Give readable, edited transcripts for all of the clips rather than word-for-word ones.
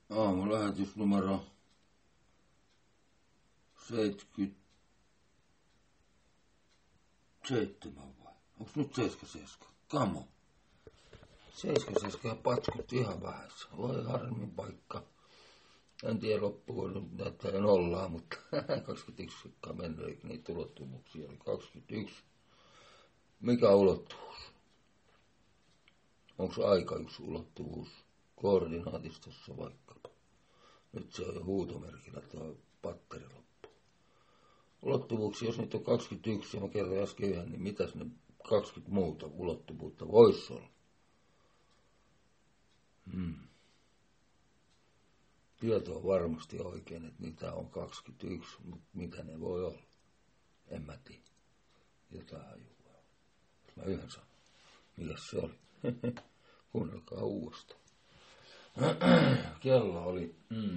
Aamulähetys numero 77 vai? Onks nyt 77? Kamo. 77 patskut ihan vähässä. Voi harmin paikka. En tiedä loppuun nyt näyttää jo nollaa, mutta 21 mennyt, eikä niitä ulottuvuuksia oli 21. Mikä ulottuvuus? Onko se aika yksi ulottuvuus? Koordinaatistossa vaikkapa. Nyt se on jo huutomerkillä tuo patteri loppu. Ulottuvuuksia, jos niitä on 21 ja mä kerroin äsken yhden, niin mitäs ne 20 muuta ulottuvuutta voisi olla? Tieto on varmasti oikein, että niitä on 21, mutta mitä ne voi olla? En mä tiedä. Jotain hajua. Mä yhden sanon. Mikäs se oli? Kuunnelkaa uudestaan. Kello oli.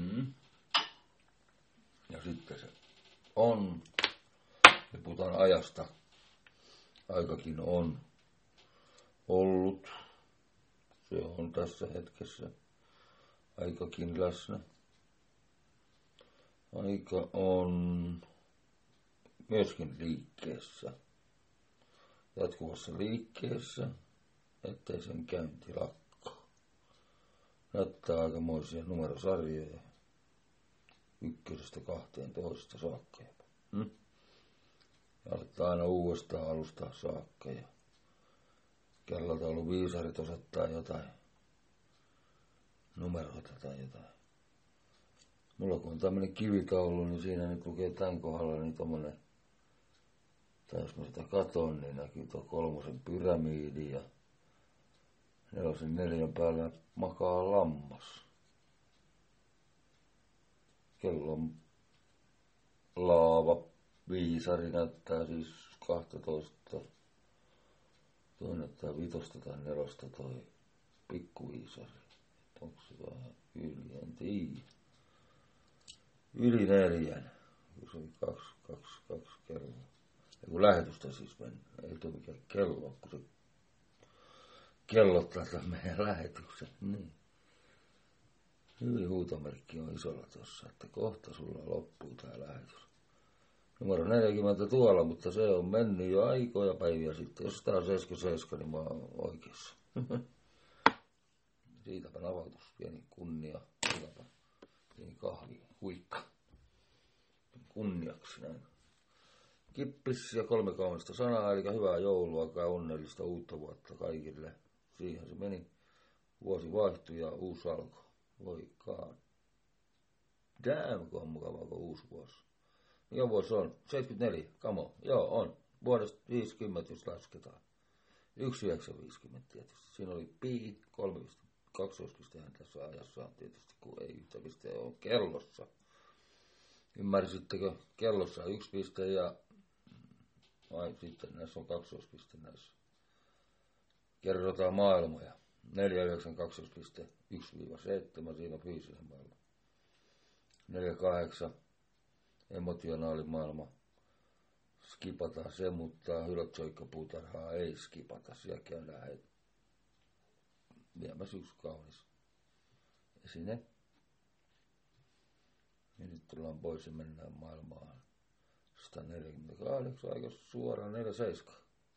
Ja sitten se on. Ja puhutaan ajasta. Aikakin on ollut. Se on tässä hetkessä. Aikakin läsnä. Aika on myöskin liikkeessä. Jatkuvassa liikkeessä, ettei sen käynti lakkaa. Näyttää aikamoisia numerosarjoja. 1–12 saakka jopa. Ja aletaan aina uudestaan alusta saakka. Ja kellotaulun viisarit osoittaa jotain numeroita tai jotain. Mulla kun on tämmönen kivitaulu, niin siinä nyt lukee tämän kohdalla niin tommonen, tai jos mä sitä katon, niin näkyy tuo 3 pyramiidi ja 4 päällä makaa lammas. Kellon laava viisari näyttää siis 12. Toi näyttää 5 tai 4 toi pikkuviisari. Onko se vähän yli, en tiedä. Yli 4. Kun se oli 2 kello. Ja kun lähetystä siis mennä. Ei tuo mikään kello, kun se kellottaa tämän meidän lähetyksen. Niin. Hyvin huutomerkki on isolla tossa, että kohta sulla loppuu tää lähetys. Numero 40 tuolla, mutta se on mennyt jo aikoja päiviä sitten. Jos tää on 77, niin mä oon oikeassa. Siitäpä avautus, pieni kunnia, siitäpä pieni kahvi, huikka. Kunniaksi näin. Kippis ja 3 kaunista sanaa, eli hyvää joulua ja onnellista uutta vuotta kaikille. Siihen se meni. Vuosi vaihtui ja uusi alkoi. Voikaan. Damn, kun on mukavaa, kun uusi vuosi. Mikä vuosi on? 74, kamo. Joo, on. Vuodesta 50, jos lasketaan. 1950 tietysti. Siinä oli pi, 2 pistehän tässä ajassa on tietysti, kun ei yhtä pisteä ole kellossa. Ymmärsittekö? Kellossa on 1 piste ja sitten näissä on 2 piste näissä. Kerrotaan maailmoja. 492 piste 1–7, siinä on fyysinen maailma. 48 emotionaalimaailma. Skipataan se, mutta hylotsoikkapuutarhaa ei skipata. Siellä käydään viemässä yksi kaunis esine. Ja nyt tullaan pois ja mennään maailmaan 148, aika suoraan 47.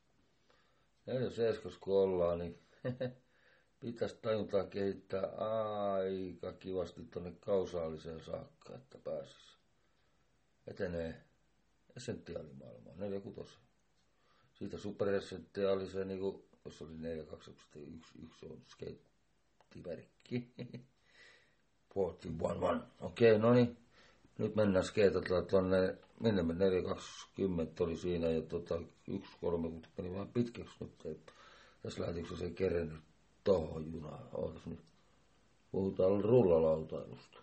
47 kun ollaan, niin pitäisi tajuntaa kehittää aika kivasti tuonne kausaaliseen saakka, että pääsisi. Etenee essentiaalimaailmaan, 46. Siitä superessentiaaliseen, niin kuin jos oli 42.1 on skeittiverkki. 41. Okei, no niin. Nyt mennään skeetataan tuonne, minne me 420 oli siinä ja 1.30 meni vähän pitkäksi nyt. Tässä lähetyksessä ei kerennyt tohon junaan. Ootas nyt. Puhutaan rullalautailusta.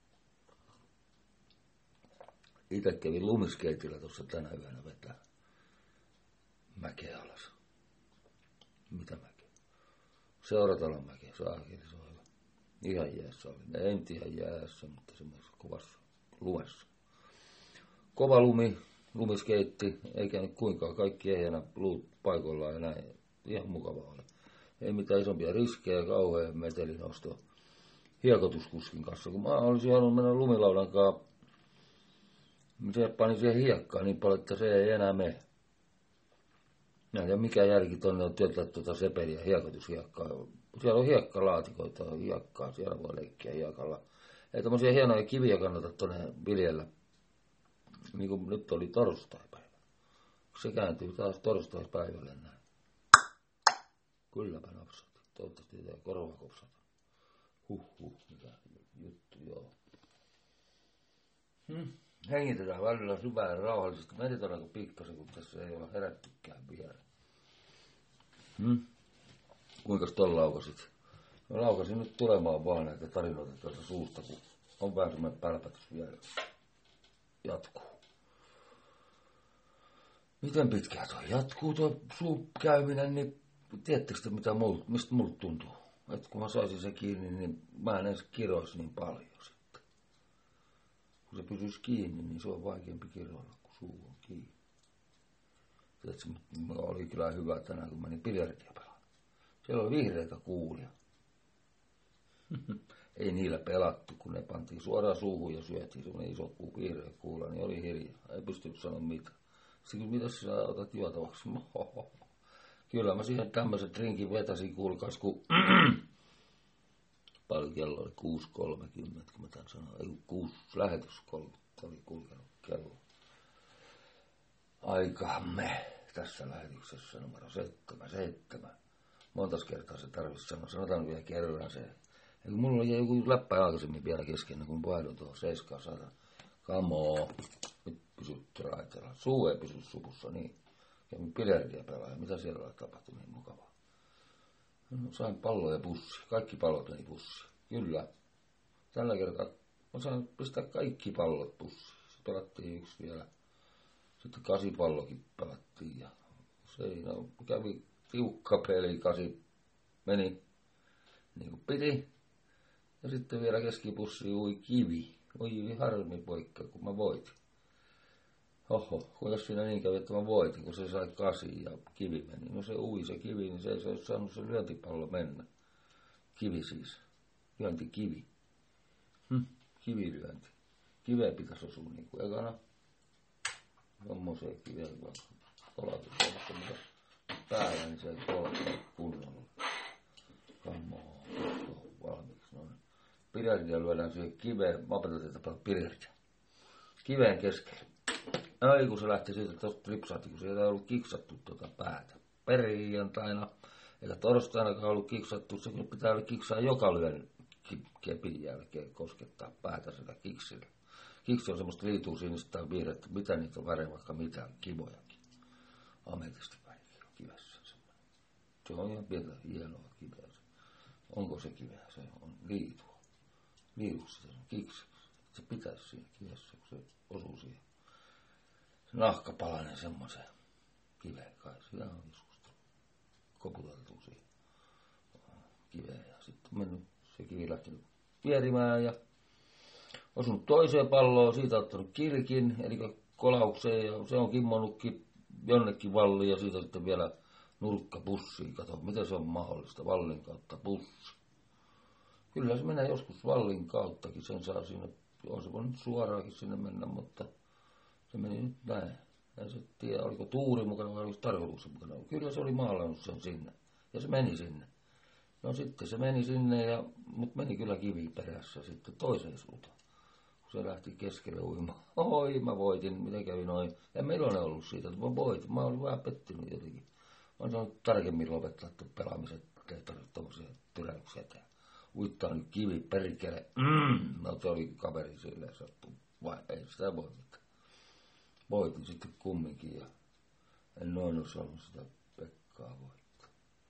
Itse kävin lumiskeitillä tuossa tänä yönä vetää mäkeä alas. Mitä mäkeä? Seuratalon mäkeä. Saakeli, se on hyvä. Ihan jäässä oli. Ei nyt ihan jäässä, mutta semmoisessa kovassa lumessa. Kova lumi, lumiskeitti, eikä nyt kuinkaan kaikki ehjänä luut paikoillaan ja näin. Ihan mukava oli. Ei mitään isompia riskejä, kauhean metelinosto. hiekotuskuskin kanssa. Kun mä olisin halunnut mennä lumilaudan kanssa, se pani siihen hiekkaan niin paljon, että se ei enää mene. Mä en tiedä mikä järki tonne on työntää tuota sepeliä hiekotushiekkaa. Siellä on hiekkalaatikoita, hiekkaa, siellä voi leikkiä hiekalla. Ei tommosia hienoja kiviä kannata tonne viljellä. Niin kuin nyt oli torstaipäivä. Se kääntyy taas torstaipäivälle näin. Kylläpä napsatti. Toivottavasti ei korva kopsata. Mikä juttu, joo. Hengitetään välillä syvää ja rauhallisesti. Meditoidaanko pikkasen, kun tässä ei ole herättykään vielä. Kuinkas ton laukasit? No laukasin nyt tulemaan vaan näitä tarinoita tuolta suusta, kun on vähän semmoinen pälpätys vielä. Jatkuu. Miten pitkään toi jatkuu tuo suukäyminen, niin tiedättekö te mistä mulle tuntuu? Että kun mä saisin se kiinni, niin mä en edes kiroisi niin paljon sitten. Kun se pysyisi kiinni, niin se on vaikeampi kiroilla, kun suu on kiinni. Tiedätkö, oli kyllä hyvä tänään, kun menin biljardia pelaamaan. Siellä oli vihreitä kuulia. Ei niillä pelattu, kun ne pantiin suoraan suuhun ja syötiin semmoinen iso vihreä kuula, niin oli hiljaa. Ei pystynyt sanoa mitään. Sitten mitä sä otat juotavaksi? Kyllä mä siihen tämmöisen drinkin vetäsin, kuulkaas, kun paljon kello oli 6.30, kun mä tämän sanoin. Ei 6 lähetys 30 oli kulkenut kello. Aikamme tässä lähetyksessä numero 7. Montas kertaa se tarvitsisi sanoa. Sanotaan vielä kerran se. Ja mulla oli joku läppä aikaisemmin vielä kesken, kun vaihdoin tuohon 700. Kamoo. Nyt pysyt raiteella. Suu ei pysy supussa, niin. Ja biljardia pelaa. Mitä siellä tapahtui niin mukavaa? No, sain palloja pussiin. Kaikki pallot meni pussiin. Kyllä. Tällä kertaa mä sain pistää kaikki pallot pussiin. Se pelattiin yksi vielä. Sitten 8 pallokin pelattiin. Ja se kävi tiukka peli. 8 meni niin kuin piti. Ja sitten vielä keskipussiin ui kivi. Oi harmi poikka, kun mä voitin. Kuinka siinä niin kävi, että mä voitin, kun se sai 8 ja kivi meni. No se ui se kivi, niin se ei olisi saanut se lyöntipallo mennä. Kivi siis. Lyöntikivi. Kivilyönti. Kiveä pitäisi osua niin kuin ekana. Tommoseen kiveä, kun kolatus on mitä päällä, niin se ei kolata kunnolla. Kamoo. Valmiiksi. No, biljardia lyödään siihen kiveen. Mä opetan teitä paljon biljardia. Kiveen keskelle. Ai kun se lähti siitä, että tosta lipsahti, kun sieltä ei ollut kiksattu tuota päätä. Perjantaina, eikä torstainakaan ollut kiksattu, se pitää olla kiksaa joka lyön kepin jälkeen koskettaa päätä sitä kiksillä. Kiksi on semmoista liituusinista tai vihreätä, mitä niitä on väreä, vaikka mitään kivojakin. Ametistivärikin on kivessä semmoinen. Se on ihan pientä hienoa kiveä. Onko se kiveä? Se on liitua. Liidussa se on kiksi. Se pitäisi siinä kivessä, kun se osuu siihen. Se nahkapalainen semmoisen kiveen kai. Sitä on joskus koputeltu siihen kiveen. Ja sitten mennyt se kivi lähtenyt pierimään ja osunut toiseen palloon. Siitä ottanut kirkin, eli kolaukseen. Ja se on kimmonnutkin jonnekin valliin ja siitä sitten vielä nurkka pussiin. Kato, miten se on mahdollista vallin kautta pussi. Kyllä se menee joskus vallin kauttakin. Sen saa siinä, on se voinut suoraankin sinne mennä, mutta se meni nyt näin. En se tiedä, oliko tuuri mukana vai oliko tarkoituksen mukana. Kyllä se oli maalannut sen sinne. Ja se meni sinne. No sitten se meni sinne, mutta meni kyllä kivi perässä sitten toiseen suuntaan. Kun se lähti keskelle uimaan. Oi, mä voitin. Miten kävi noin? En mä iloinen ollut siitä, että mä voitin. Mä olin vähän pettynyt jotenkin. Mä olin sanonut tarkemmin lopettaa tuon pelaamisen. Ei tarvitse tommosia tyräyksiä tehdä. Uittaa nyt kivi perkele. No se oli kaveri silleen sattu. Vai ei sitä voi mitään. Voitin sitten kumminkin ja en noin osannut sitä Pekkaa voittaa.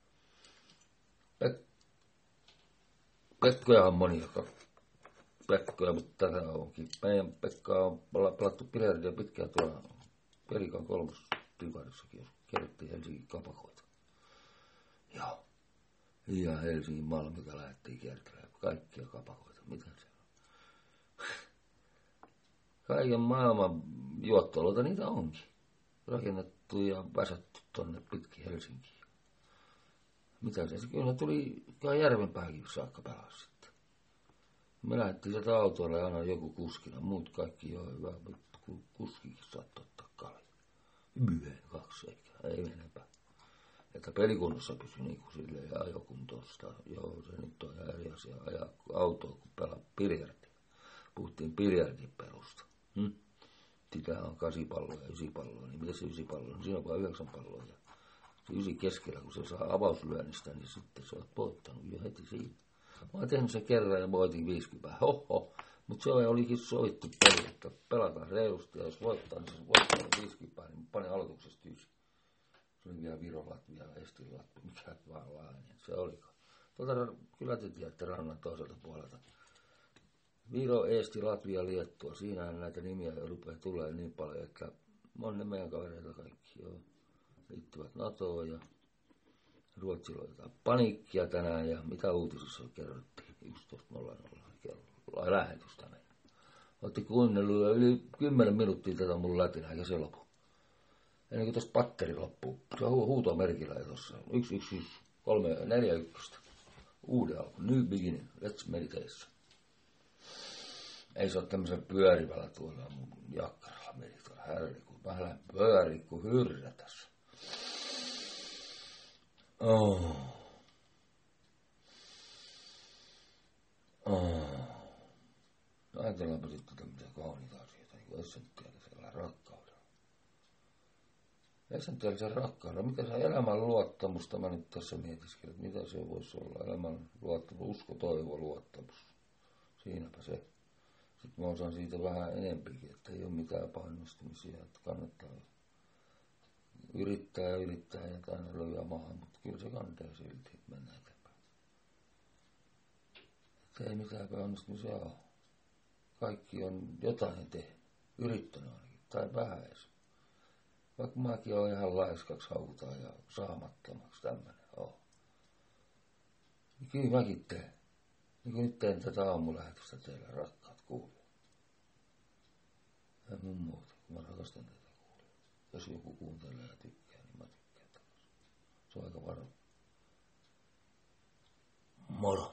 Pekkoja on monia Pekkoja, mutta tätä onkin. Meidän Pekkaa on pelattu biljardia pitkään tuolla Pelikan 3. divarissakin, jos kerrottiin Helsingin kapakoita. Joo. Ja Helsingin Malmika lähdettiin kiertelemään kaikkia kapakoita. Mitä se on? Kaiken maailman juottoloita niitä onkin. Rakennettu ja väsätty tonne pitkin Helsinkiin. Mitä se? Kyllä tuli Järvenpääkin saakka pelaa sitten. Me lähdettiin sieltä autoilla ja aina joku kuskina. Muut kaikki jo hyvä, mutta kuskikin saattoi ottaa kalja. 1, 2 eikä, ei enempää. Että pelikunnossa pysyi niin kuin silleen ja ajokuntoista. Joo, se nyt on ihan eri asia ajaa autoa, kun pelaa biljardia. Puhuttiin biljardin pelusta. Sitähän on 8 palloa ja 9 palloa. Niin mitä se 9 palloa? No siinä on vain 9 palloa. Ja se 9 keskellä, kun se saa avauslyönnistä, niin sitten se on voittanut jo heti siinä. Mä oon tehnyt sen kerran ja voitin 50. Hoho. Mutta se olikin sovittu peli, että pelataan reilusti ja jos voittaa, niin se voittaa 50, niin panen aloituksesta 9. Se oli vielä Viro, Latvia, Esti, Latvia, mikä vaan lainen. Se oliko. Kyllä te tiedätte rannan toiselta puolelta. Viro, Eesti, Latvia, Liettua. Siinähän näitä nimiä rupeaa tulemaan niin paljon, että monen meidän kavereita kaikki joo. Liittyvät NATOon ja Ruotsilla on jotain paniikkia tänään ja mitä uutisissa kerrottiin 11.00 kello lähetystä meidän. Otti kuunnellut jo yli 10 minuuttia tätä mun lätinää eikä se lopu. Ennen kuin tosta patteri loppuu. Se on huutomerkillä ja tossa 1-1-3-4-1. Uuden alku. New beginning. Let's meditation. Ei se ole tämmöisen pyörivällä tuolla mun jakkaralla meni tuolla härri, kun mä lähden pyöriin kuin hyrrä tässä. No ajatellaanpa sitten tämmöisiä kauniita asioita, niin kuin essentiaalisella rakkaudella. Essentiaalisen rakkaudella, mitä se elämän luottamusta, mä nyt tässä mietiskelen, että mitä se voisi olla, elämän luottamus, usko, toivo, luottamus. Siinäpä se. Sitten mä osaan siitä vähän enempikin, että ei ole mitään painostumisia, että kannattaa yrittää ja aina löyää maahan, mutta kyllä se kantee silti, että mennään eteenpäin. Että ei mitään painostumisia ole. Kaikki on jotain tehnyt, yrittänyt ainakin, tai vähän edes. Vaikka mäkin olen ihan laiskaksi haukutaan ja saamattomaksi tämmönen on. Niin kyllä mäkin teen. Niin kuin nyt teen tätä aamulähetystä teille, rakkaat kuulijat. Ja mun muuta, kun mä rakastan tätä kuulijaa. Jos joku kuuntelee ja tykkää, niin mä tykkään taas. Se on aika varo. Moro!